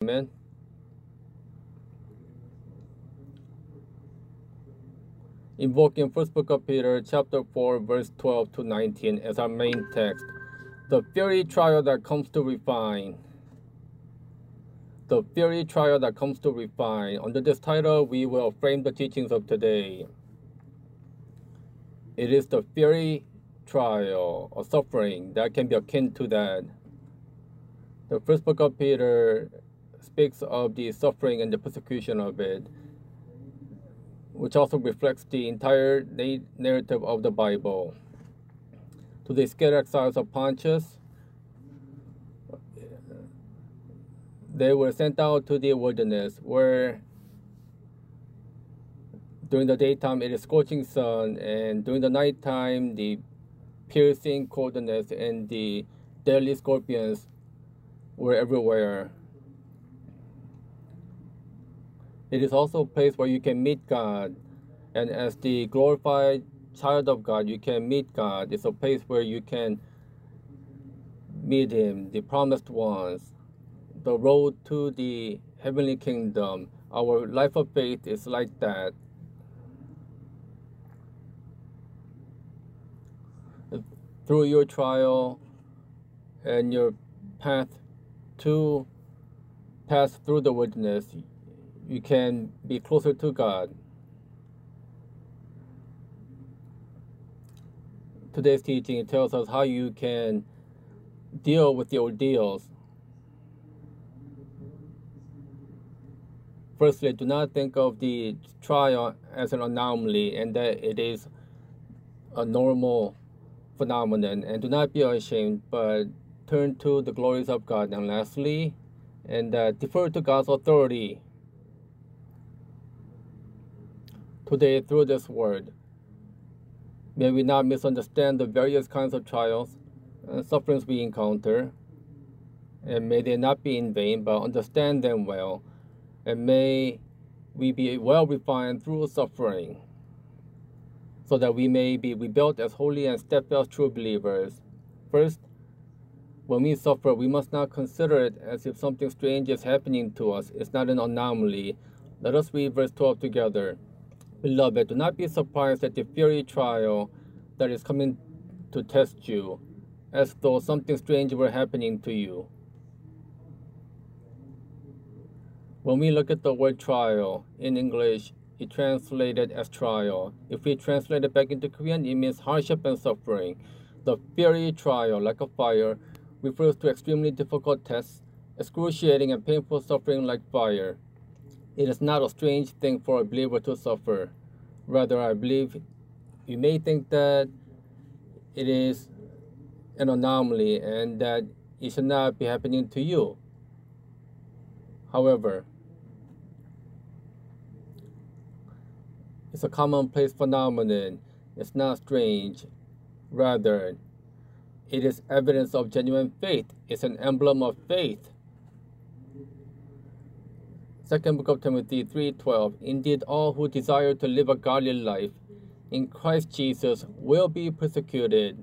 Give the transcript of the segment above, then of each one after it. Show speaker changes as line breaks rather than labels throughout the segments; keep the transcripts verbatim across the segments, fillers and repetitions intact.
Amen. Invoking first book of Peter, chapter four, verse twelve to nineteen as our main text. The fiery trial that comes to refine. The fiery trial that comes to refine. Under this title, we will frame the teachings of today. It is the fiery trial or suffering that can be akin to that. The first book of Peter speaks of the suffering and the persecution of it, which also reflects the entire narrative of the Bible. To the scattered exiles of Pontus, they were sent out to the wilderness, where during the daytime it is scorching sun, and during the nighttime the piercing coldness and the deadly scorpions were everywhere. It is also a place where you can meet God, and as the glorified child of God, you can meet God. It's a place where you can meet Him, the promised ones, the road to the heavenly kingdom. Our life of faith is like that. Through your trial and your path to pass through the wilderness, you can be closer to God. Today's teaching tells us how you can deal with the ordeals. Firstly, do not think of the trial as an anomaly and that it is a normal phenomenon, and do not be ashamed, but turn to the glories of God. And lastly, and uh, defer to God's authority. Today, through this word, may we not misunderstand the various kinds of trials and sufferings we encounter, and may they not be in vain, but understand them well, and may we be well refined through suffering, so that we may be rebuilt as holy and steadfast true believers. First, when we suffer, we must not consider it as if something strange is happening to us. It's not an anomaly. Let us read verse twelve together. Beloved, do not be surprised at the fiery trial that is coming to test you, as though something strange were happening to you. When we look at the word trial in English, it translated as trial. If we translate it back into Korean, it means hardship and suffering. The fiery trial, like a fire, refers to extremely difficult tests, excruciating and painful suffering like fire. It is not a strange thing for a believer to suffer. Rather, I believe you may think that it is an anomaly and that it should not be happening to you. However, it's a commonplace phenomenon. It's not strange. Rather, it is evidence of genuine faith. It's an emblem of faith. Second book of Timothy three twelve. Indeed, all who desire to live a godly life in Christ Jesus will be persecuted.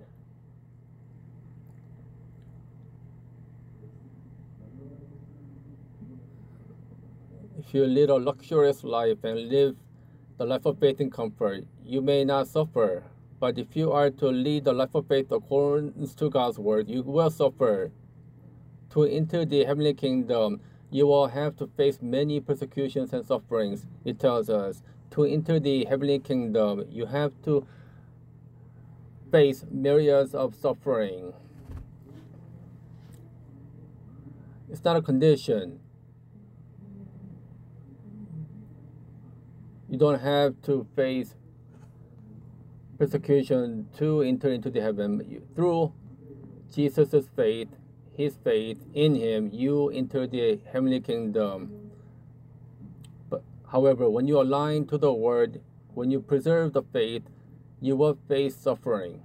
If you lead a luxurious life and live the life of faith in comfort, you may not suffer. But if you are to lead the life of faith according to God's word, you will suffer. To enter the heavenly kingdom, you will have to face many persecutions and sufferings. It tells us to enter the heavenly kingdom, you have to face myriads of suffering. It's not a condition. You don't have to face persecution to enter into the heaven. You, through Jesus' faith, His faith in Him, you enter the heavenly kingdom. But however, when you align to the word, when you preserve the faith, you will face suffering.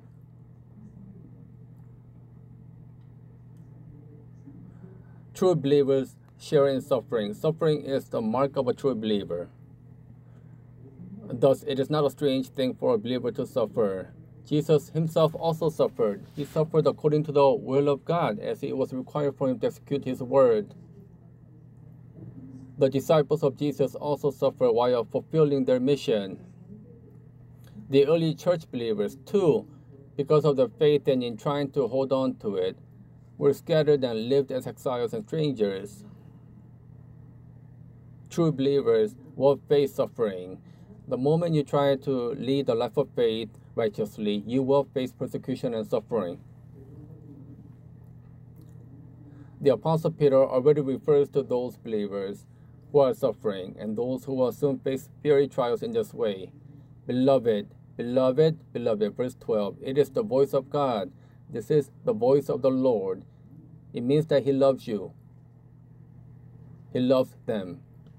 True believers share in suffering. Suffering is the mark of a true believer. Thus, it is not a strange thing for a believer to suffer. Jesus Himself also suffered. He suffered according to the will of God, as it was required for Him to execute His word. The disciples of Jesus also suffered while fulfilling their mission. The early church believers, too, because of their faith and in trying to hold on to it, were scattered and lived as exiles and strangers. True believers will face suffering. The moment you try to lead a life of faith righteously, you will face persecution and suffering. The Apostle Peter already refers to those believers who are suffering and those who will soon face fiery trials in this way. Beloved, beloved, beloved, verse twelve, it is the voice of God. This is the voice of the Lord. It means that He loves you. He loves them.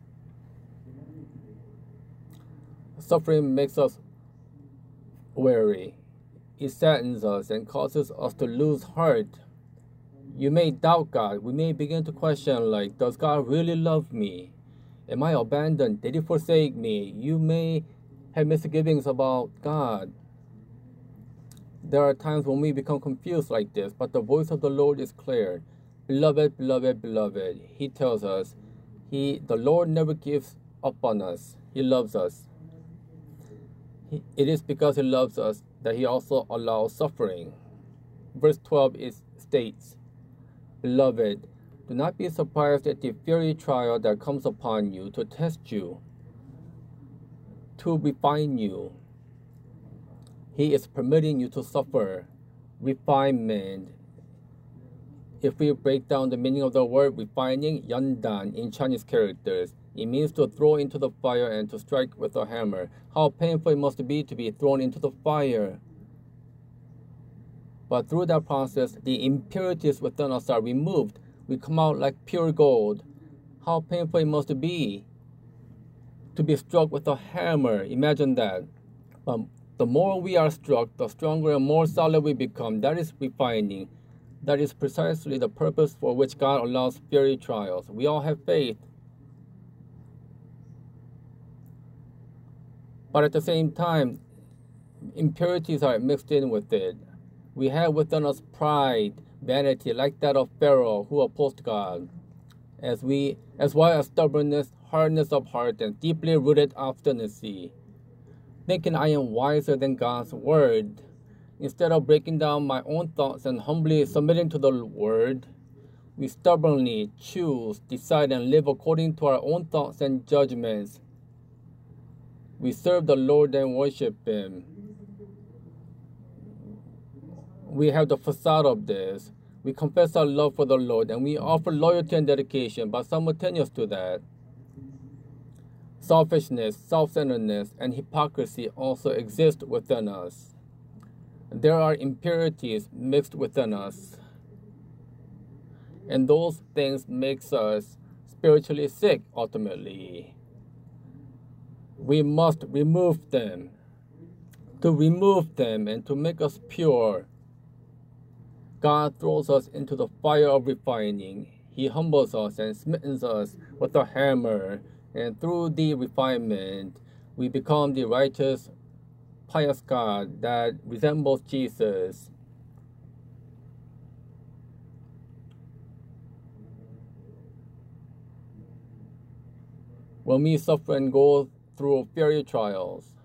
Suffering makes us weary. It saddens us and causes us to lose heart. You may doubt God. We may begin to question, like, does God really love me? Am I abandoned? Did He forsake me? You may have misgivings about God. There are times when we become confused like this, but the voice of the Lord is clear. Beloved, beloved, beloved. He tells us, He, the Lord never gives up on us. He loves us. He, it is because He loves us that He also allows suffering. Verse twelve is, states, Beloved, do not be surprised at the fiery trial that comes upon you to test you, to refine you. He is permitting you to suffer. Refinement. If we break down the meaning of the word refining, yandan, in Chinese characters, it means to throw into the fire and to strike with a hammer. How painful it must be to be thrown into the fire. But through that process, the impurities within us are removed. We come out like pure gold. How painful it must be to be struck with a hammer. Imagine that. Um, the more we are struck, the stronger and more solid we become. That is refining. That is precisely the purpose for which God allows fiery trials. We all have faith. But at the same time, impurities are mixed in with it. We have within us pride, vanity, like that of Pharaoh, who opposed God, as we, as well as stubbornness, hardness of heart, and deeply rooted obstinacy, thinking I am wiser than God's word. Instead of breaking down my own thoughts and humbly submitting to the word, we stubbornly choose, decide, and live according to our own thoughts and judgments. We serve the Lord and worship Him. We have the facade of this. We confess our love for the Lord, and we offer loyalty and dedication, but simultaneous to that, selfishness, self-centeredness, and hypocrisy also exist within us. There are impurities mixed within us, and those things makes us spiritually sick ultimately. We must remove them. To remove them and to make us pure, God throws us into the fire of refining. He humbles us and smites us with a hammer, and through the refinement, we become the righteous, pious God that resembles Jesus. When we suffer and go through fiery trials,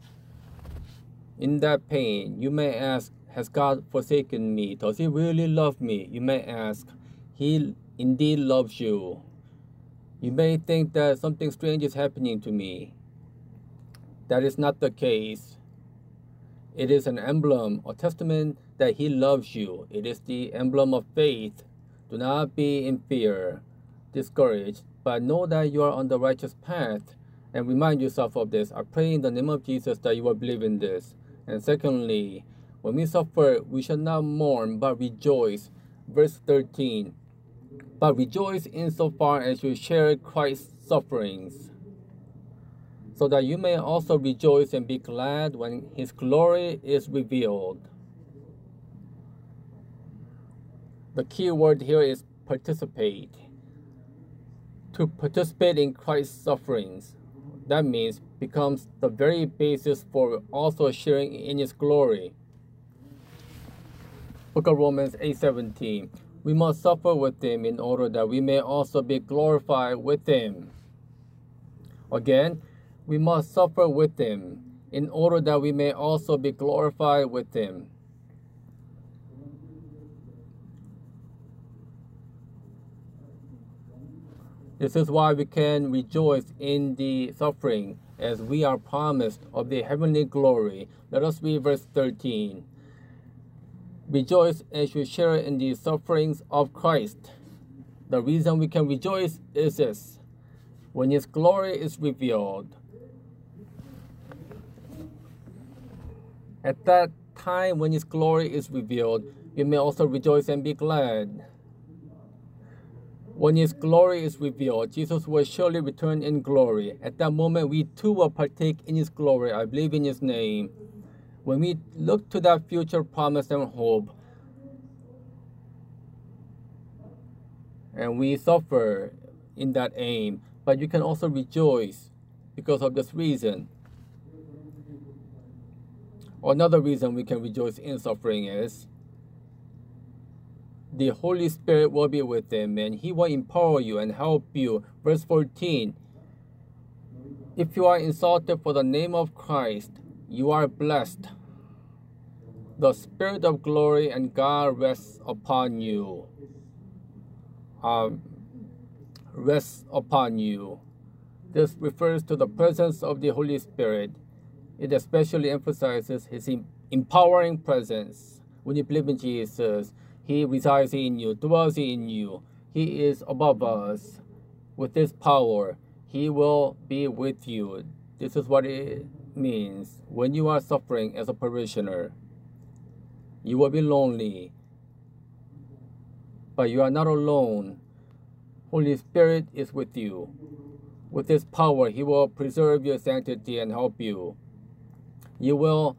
in that pain, you may ask, has God forsaken me? Does He really love me? You may ask, He indeed loves you. You may think that something strange is happening to me. That is not the case. It is an emblem, a testament that He loves you. It is the emblem of faith. Do not be in fear, discouraged, but know that you are on the righteous path, and remind yourself of this. I pray in the name of Jesus that you will believe in this. And secondly, when we suffer, we shall not mourn, but rejoice. Verse thirteen. But rejoice insofar as you share Christ's sufferings, so that you may also rejoice and be glad when His glory is revealed. The key word here is participate. To participate in Christ's sufferings, that means becomes the very basis for also sharing in His glory. Book of Romans eight seventeen. We must suffer with Him in order that we may also be glorified with Him. Again, we must suffer with him, in order that we may also be glorified with him. This is why we can rejoice in the suffering, as we are promised of the heavenly glory. Let us read verse thirteen. Rejoice as you share in the sufferings of Christ. The reason we can rejoice is this: when his glory is revealed. At that time when his glory is revealed, we may also rejoice and be glad. When his glory is revealed, Jesus will surely return in glory. At that moment, we too will partake in his glory. I believe in his name. When we look to that future promise and hope, and we suffer in that aim, but you can also rejoice because of this reason. Another reason we can rejoice in suffering is the Holy Spirit will be with them, and he will empower you and help you. Verse fourteen, if you are insulted for the name of Christ, you are blessed. The Spirit of glory and God rests upon you. Um, rests upon you. This refers to the presence of the Holy Spirit. It especially emphasizes his empowering presence. When you believe in Jesus, he resides in you, dwells in you. He is above us. With this power, he will be with you. This is what it means. When you are suffering as a parishioner, you will be lonely, but you are not alone. Holy Spirit is with you. With his power, he will preserve your sanctity and help you. You will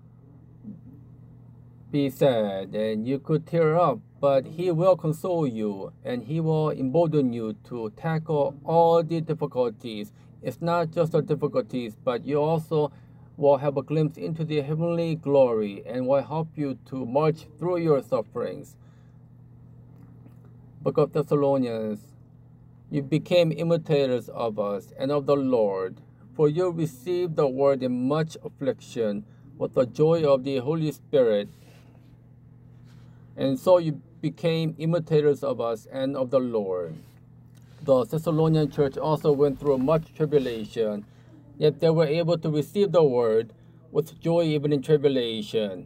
be sad and you could tear up, but he will console you and he will embolden you to tackle all the difficulties. It's not just the difficulties, but you also will have a glimpse into the heavenly glory and will help you to march through your sufferings. Book of Thessalonians, you became imitators of us and of the Lord, for you received the word in much affliction with the joy of the Holy Spirit. And so you became imitators of us and of the Lord. The Thessalonian church also went through much tribulation, yet they were able to receive the word with joy even in tribulation.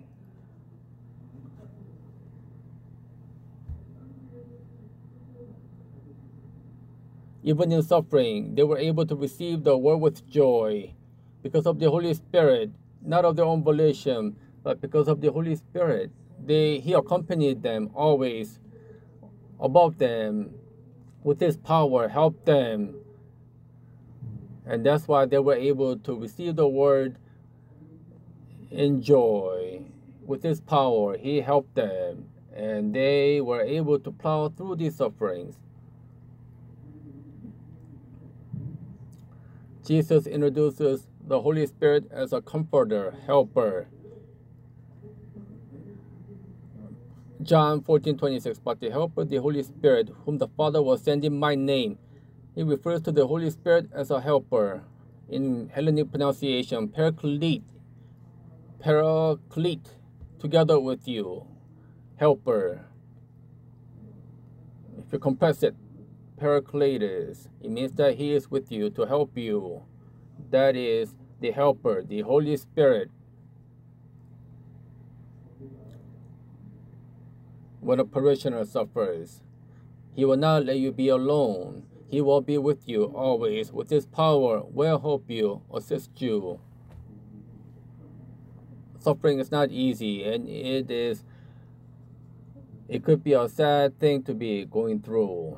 Even in suffering, they were able to receive the word with joy because of the Holy Spirit, not of their own volition, but because of the Holy Spirit. They, he accompanied them always, above them, with his power, helped them. And that's why they were able to receive the word in joy. With his power, he helped them, and they were able to plow through these sufferings. Jesus introduces the Holy Spirit as a comforter, helper. John fourteen twenty-six, but the helper, the Holy Spirit, whom the Father will send in my name. He refers to the Holy Spirit as a helper. In Hellenic pronunciation, paraclete, paraclete, together with you, helper. If you compress it, parakletos, it means that he is with you to help you. That is the helper, the Holy Spirit. When a parishioner suffers, he will not let you be alone. He will be with you always. With his power, will help you, assist you. Suffering is not easy, and it is, it could be a sad thing to be going through.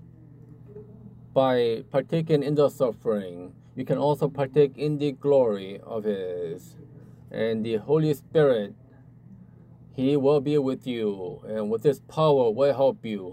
By partaking in the suffering, you can also partake in the glory of his. And the Holy Spirit, he will be with you, and with his power will help you.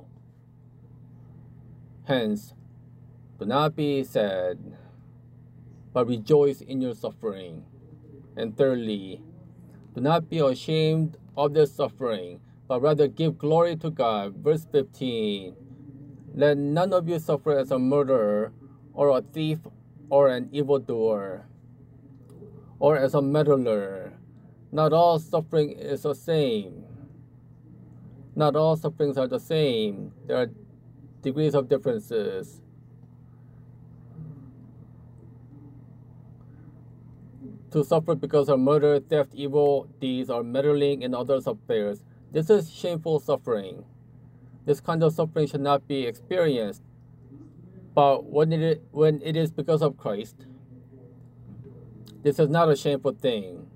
Hence, do not be sad, but rejoice in your suffering. And thirdly, do not be ashamed of the suffering, but rather give glory to God. Verse fifteen, let none of you suffer as a murderer, or a thief, or an evildoer, or as a meddler. Not all suffering is the same. Not all sufferings are the same. There are degrees of differences. To suffer because of murder, theft, evil deeds, or meddling in others' affairs, this is shameful suffering. This kind of suffering should not be experienced. But when it, when it is because of Christ, this is not a shameful thing.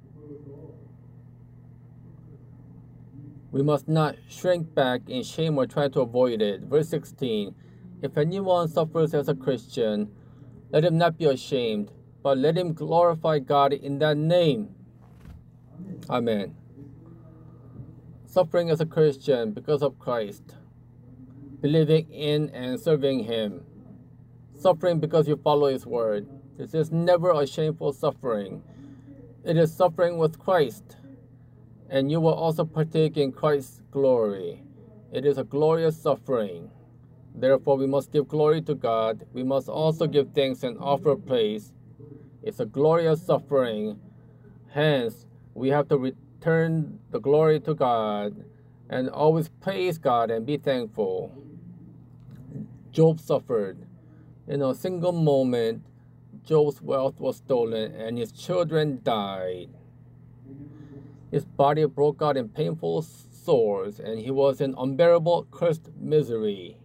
We must not shrink back in shame or try to avoid it. Verse sixteen, if anyone suffers as a Christian, let him not be ashamed, but let him glorify God in that name. Amen. Suffering as a Christian because of Christ, believing in and serving Him. Suffering because you follow His word. This is never a shameful suffering. It is suffering with Christ, and you will also partake in Christ's glory. It is a glorious suffering. Therefore, we must give glory to God. We must also give thanks and offer praise. It's a glorious suffering. Hence, we have to return the glory to God and always praise God and be thankful. Job suffered. In a single moment, Job's wealth was stolen and his children died. His body broke out in painful sores, and he was in unbearable, cursed misery.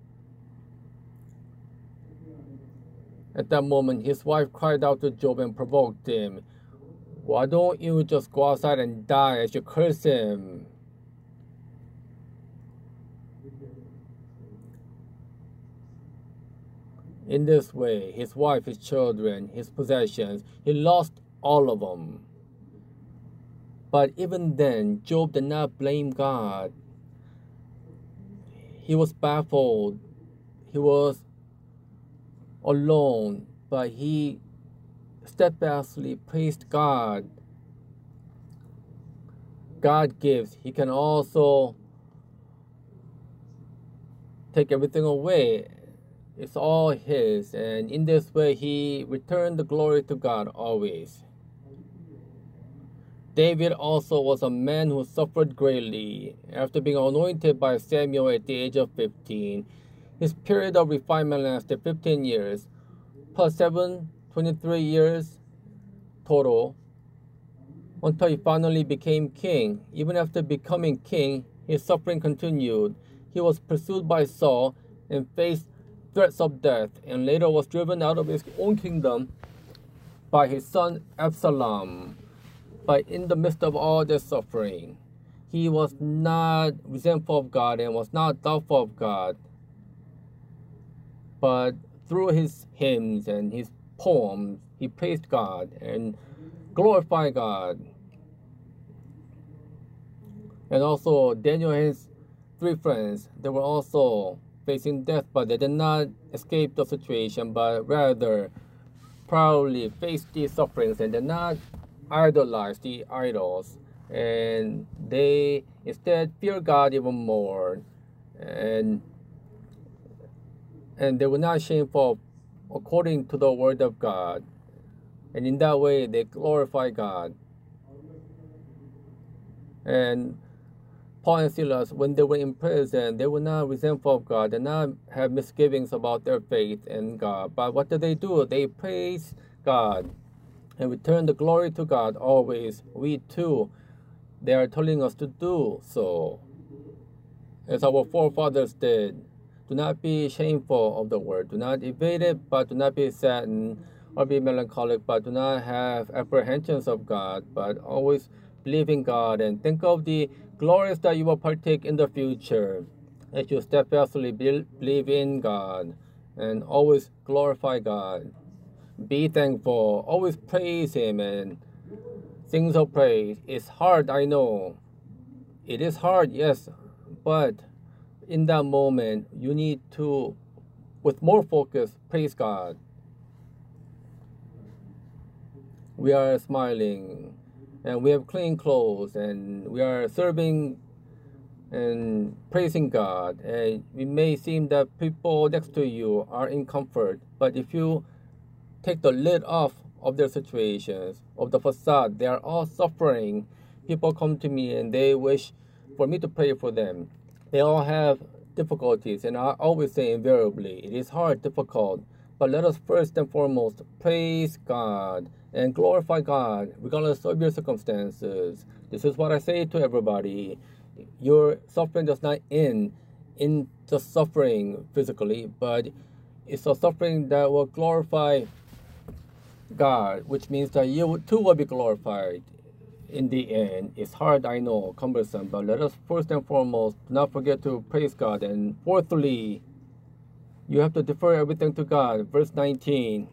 At that moment, his wife cried out to Job and provoked him. Why don't you just go outside and die as you curse him? In this way, his wife, his children, his possessions, he lost all of them. But even then, Job did not blame God. He was baffled. He was alone, but he steadfastly praised God. God gives. He can also take everything away. It's all His, and in this way he returned the glory to God always. David also was a man who suffered greatly. After being anointed by Samuel at the age of fifteen, his period of refinement lasted fifteen years, plus seven, twenty-three years total, until he finally became king. Even after becoming king, his suffering continued. He was pursued by Saul and faced threats of death, and later was driven out of his own kingdom by his son Absalom. But in the midst of all this suffering, he was not resentful of God and was not doubtful of God. But through his hymns and his poems, he praised God and glorified God. And also, Daniel and his three friends, they were also facing death, but they did not escape the situation, but rather proudly faced these sufferings and did not idolize the idols. And they instead fear God even more. And and they were not shameful according to the word of God. And in that way, they glorify God. And Paul and Silas, when they were in prison, they were not resentful of God. They did not have misgivings about their faith in God. But what did they do? They praised God and return the glory to God always. We too, they are telling us to do so, as our forefathers did. Do not be shameful of the word. Do not evade it, but do not be saddened or be melancholic, but do not have apprehensions of God, but always believe in God and think of the glories that you will partake in the future as you steadfastly believe in God and always glorify God. Be thankful, always praise Him and sing of praise. It's hard, I know. It is hard, yes, but in that moment, you need to, with more focus, praise God. We are smiling, and we have clean clothes, and we are serving and praising God. And it may seem that people next to you are in comfort, but if you take the lid off of their situations, of the facade. They are all suffering. People come to me and they wish for me to pray for them. They all have difficulties, and I always say invariably, it is hard, difficult, but let us first and foremost praise God and glorify God regardless of your circumstances. This is what I say to everybody. Your suffering does not end in just suffering physically, but it's a suffering that will glorify God, which means that you too will be glorified in the end. It's hard, I know, cumbersome, but let us first and foremost not forget to praise God. And fourthly, you have to defer everything to God. Verse nineteen.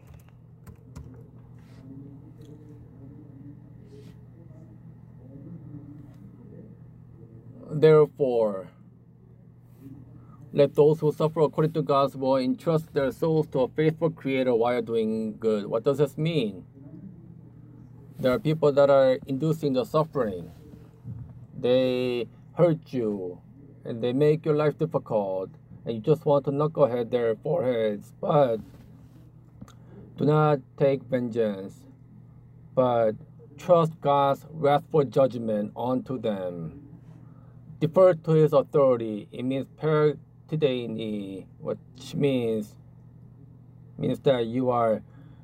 Therefore, let those who suffer according to God's will entrust their souls to a faithful Creator while doing good. What does this mean? There are people that are inducing the suffering. They hurt you, and they make your life difficult, and you just want to knucklehead their foreheads. But do not take vengeance, but trust God's wrathful judgment onto them. Defer to His authority. It means paratideni, which means means that you are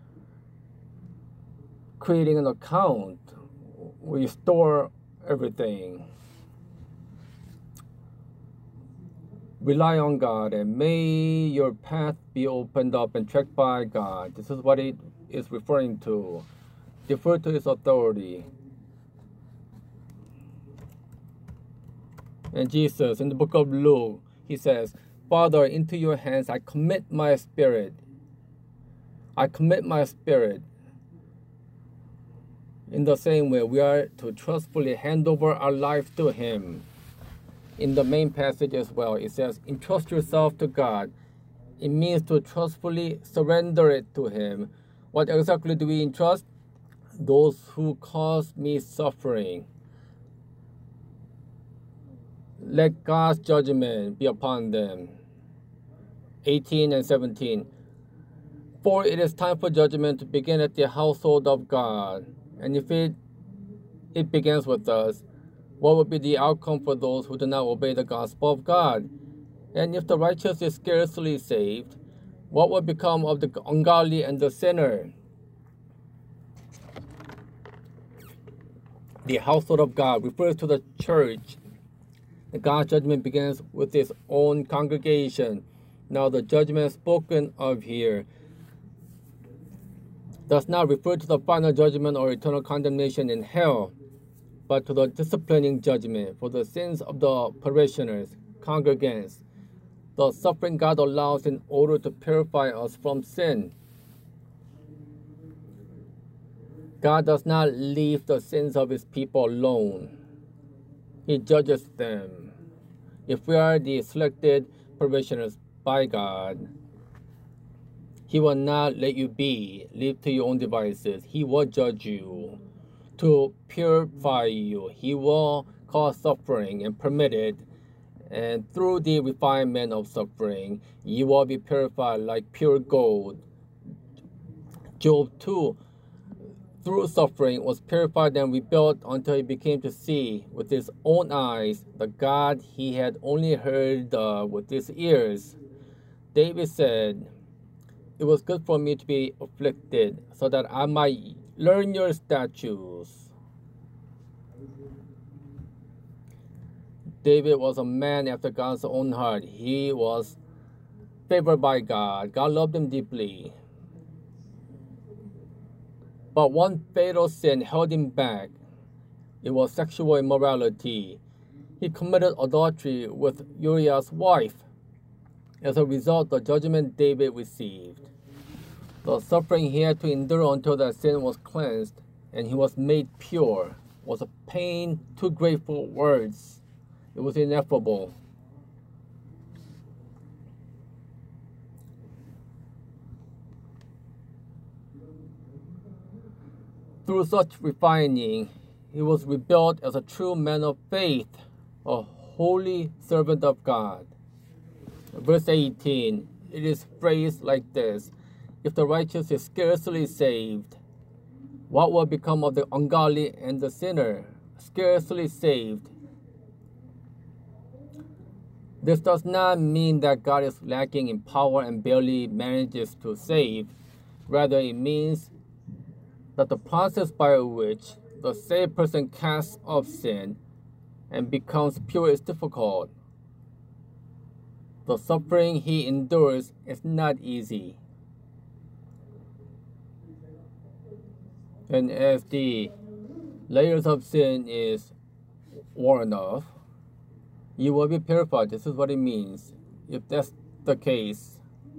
creating an account where you store everything. Rely on God, and may your path be opened up and checked by God. This is what it is referring to. Defer to His authority. And Jesus, in the book of Luke, He says, Father, into your hands I commit my spirit. I commit my spirit. In the same way, we are to trustfully hand over our life to Him. In the main passage as well, it says, entrust yourself to God. It means to trustfully surrender it to Him. What exactly do we entrust? Those who cause me suffering. Let God's judgment be upon them. eighteen and seventeen. For it is time for judgment to begin at the household of God. And if it, it begins with us, what will be the outcome for those who do not obey the gospel of God? And if the righteous is scarcely saved, what will become of the ungodly and the sinner? The household of God refers to the church. God's judgment begins with His own congregation. Now the judgment spoken of here does not refer to the final judgment or eternal condemnation in hell, but to the disciplining judgment for the sins of the parishioners, congregants, the suffering God allows in order to purify us from sin. God does not leave the sins of His people alone. He judges them. If we are the selected parishioners by God, He will not let you be, leave to your own devices. He will judge you to purify you. He will cause suffering and permit it. And through the refinement of suffering, you will be purified like pure gold. Job two, through suffering, was purified and rebuilt until he became to see with his own eyes the God he had only heard uh, with his ears. David said, it was good for me to be afflicted, so that I might learn your statutes. David was a man after God's own heart. He was favored by God. God loved him deeply. But one fatal sin held him back. It was sexual immorality. He committed adultery with Uriah's wife. As a result, the judgment David received, the suffering he had to endure until that sin was cleansed and he was made pure, was a pain too great for words. It was ineffable. Through such refining, he was rebuilt as a true man of faith, a holy servant of God. Verse eighteen, it is phrased like this: if the righteous is scarcely saved, what will become of the ungodly and the sinner? Scarcely saved. This does not mean that God is lacking in power and barely manages to save. Rather, it means that the process by which the saved person casts off sin and becomes pure is difficult. The suffering he endures is not easy. And as the layers of sin is worn off, you will be purified. This is what it means. If that's the case,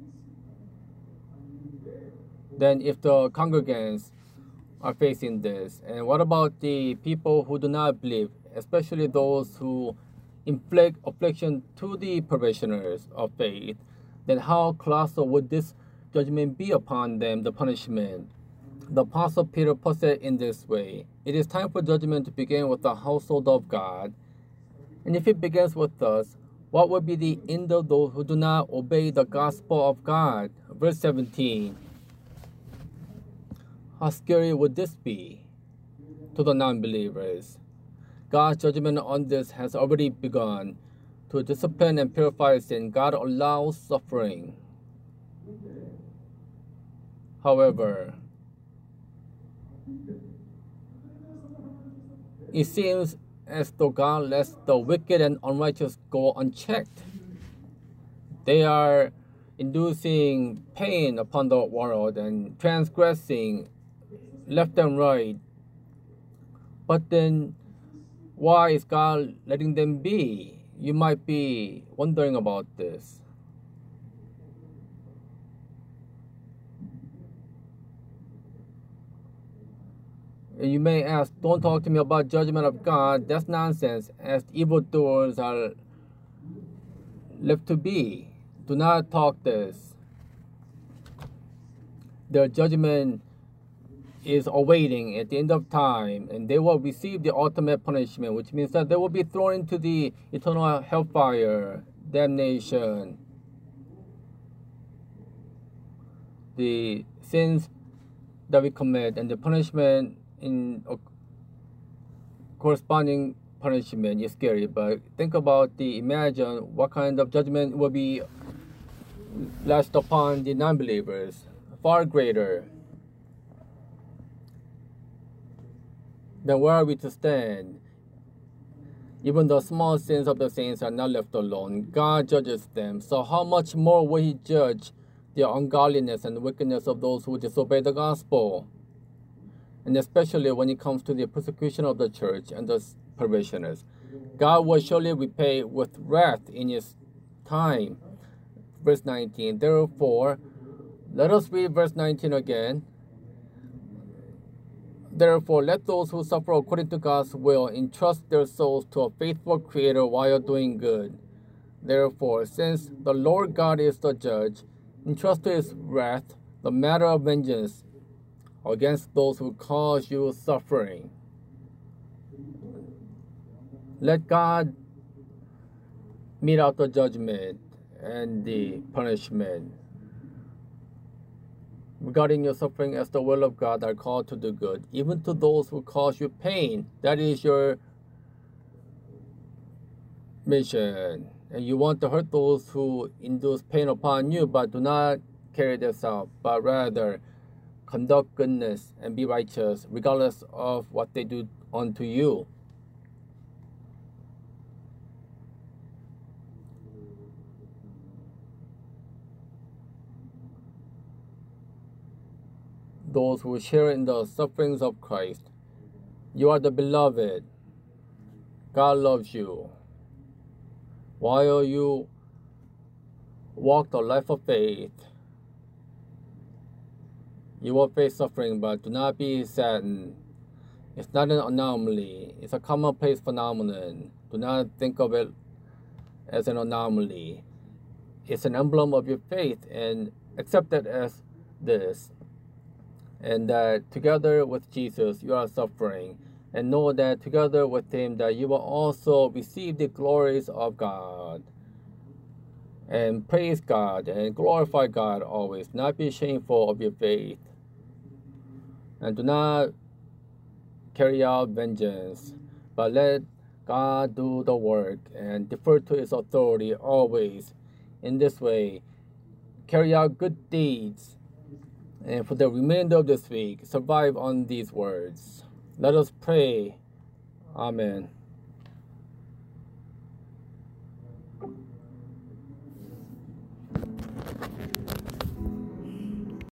then if the congregants are facing this, and what about the people who do not believe, especially those who inflict affliction to the parishioners of faith, then how colossal would this judgment be upon them, the punishment? The Apostle Peter puts it in this way: it is time for judgment to begin with the household of God. And if it begins with us, what will be the end of those who do not obey the gospel of God? Verse seventeen. How scary would this be to the non-believers? God's judgment on this has already begun. To discipline and purify sin, God allows suffering. However, it seems as though God lets the wicked and unrighteous go unchecked. They are inducing pain upon the world and transgressing left and right. But then, why is God letting them be? You might be wondering about this. And you may ask, don't talk to me about judgment of God. That's nonsense, as evildoers are left to be. Do not talk this. Their judgment is awaiting at the end of time, and they will receive the ultimate punishment, which means that they will be thrown into the eternal hellfire, damnation. The sins that we commit and the punishment in a corresponding punishment is scary, but think about the imagine what kind of judgment will be lashed upon the non-believers, far greater. Then where are we to stand? Even the small sins of the saints are not left alone. God judges them. So how much more will he judge the ungodliness and wickedness of those who disobey the gospel? And especially when it comes to the persecution of the church and the parishioners. God will surely repay with wrath in his time. Verse nineteen. Therefore, let us read verse nineteen again. Therefore, let those who suffer according to God's will entrust their souls to a faithful Creator while doing good. Therefore, since the Lord God is the judge, entrust to his wrath the matter of vengeance against those who cause you suffering. Let God mete out the judgment and the punishment. Regarding your suffering as the will of God are called to do good, even to those who cause you pain. That is your mission. And you want to hurt those who induce pain upon you, but do not carry this out, but rather conduct goodness and be righteous, regardless of what they do unto you. Those who share in the sufferings of Christ. You are the beloved. God loves you. While you walk the life of faith, you will face suffering, but do not be saddened. It's not an anomaly. It's a commonplace phenomenon. Do not think of it as an anomaly. It's an emblem of your faith, and accept it as this. And that together with Jesus you are suffering, and know that together with him that you will also receive the glories of God. and praise God and glorify God always. Not be shameful of your faith. And do not carry out vengeance, but let God do the work and defer to His authority always. In this way, carry out good deeds, and for the remainder of this week, survive on these words. Let us pray. Amen.